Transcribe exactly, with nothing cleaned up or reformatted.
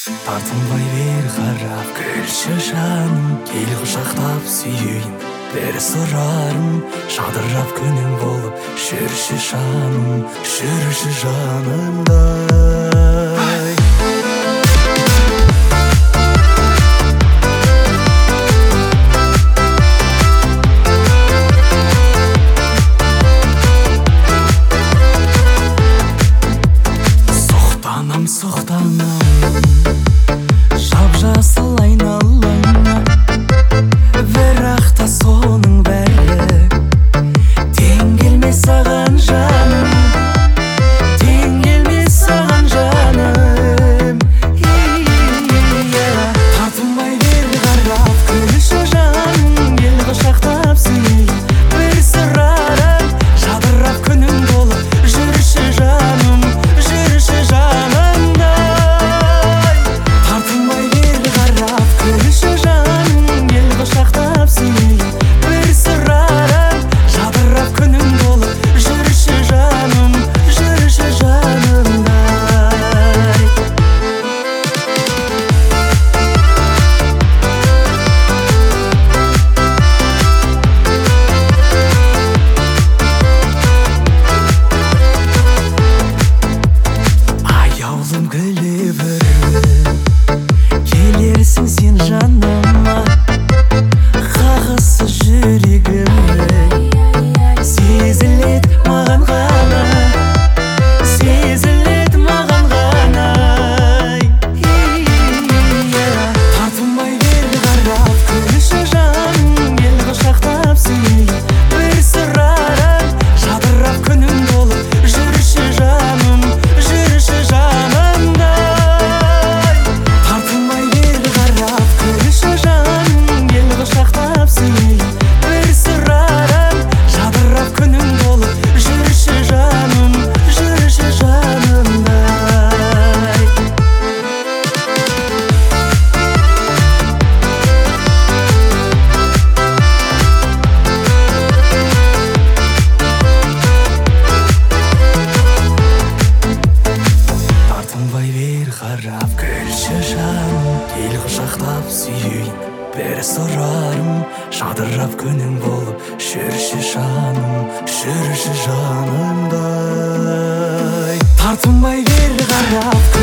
Тартынбай бер қарап күлші жаным, кел құшақтап сүйейін. Бір сұрарым, жадырап күнің болып, жүрші жаным, жүрші жанымдай. Соқтанам, соқтанам, жап-жасыл айналаңа, бірақ та соның бәрі тең келмес саған жаным, тең келмес саған жаным. Тартынбай бер қарап күлші жаным, ел құшақтап сүйейін. Бір сұрарым, жадырап күнің болып, жүрші жаным, жүрші жанымдай. Тартынбай бер қарап күлші жаным, ел құшақтап сүйейін. Бір сұрарым, жадырап күнің болып, жүрші жаным, жүрші жанымдай. Аяулым күле бөрім, келерсің сен жаныма, қағысы жүрегімнің. Сезілет маған ғана, сезілет маған ғана. Тартынбай бер қарап күлші жаным, ел құшақтап сүйейін. Бір сұрарым, жадырап күнің болып, жүрші жаным, жүрші жанымдай. Тартынбай бер қарап күлші жаным, ел құшақтап сүйейін. Бір сұрарым, жадырап күнің болып, жүрші жаным, жүрші жанымдай. Тартынбай бер қарап күлші жаным, ел құшақтап сүйейін. Бір сұрарым, жадырап күнің болып, жүрші жаным, жүрші жанымдай. Тартынбай бер қарап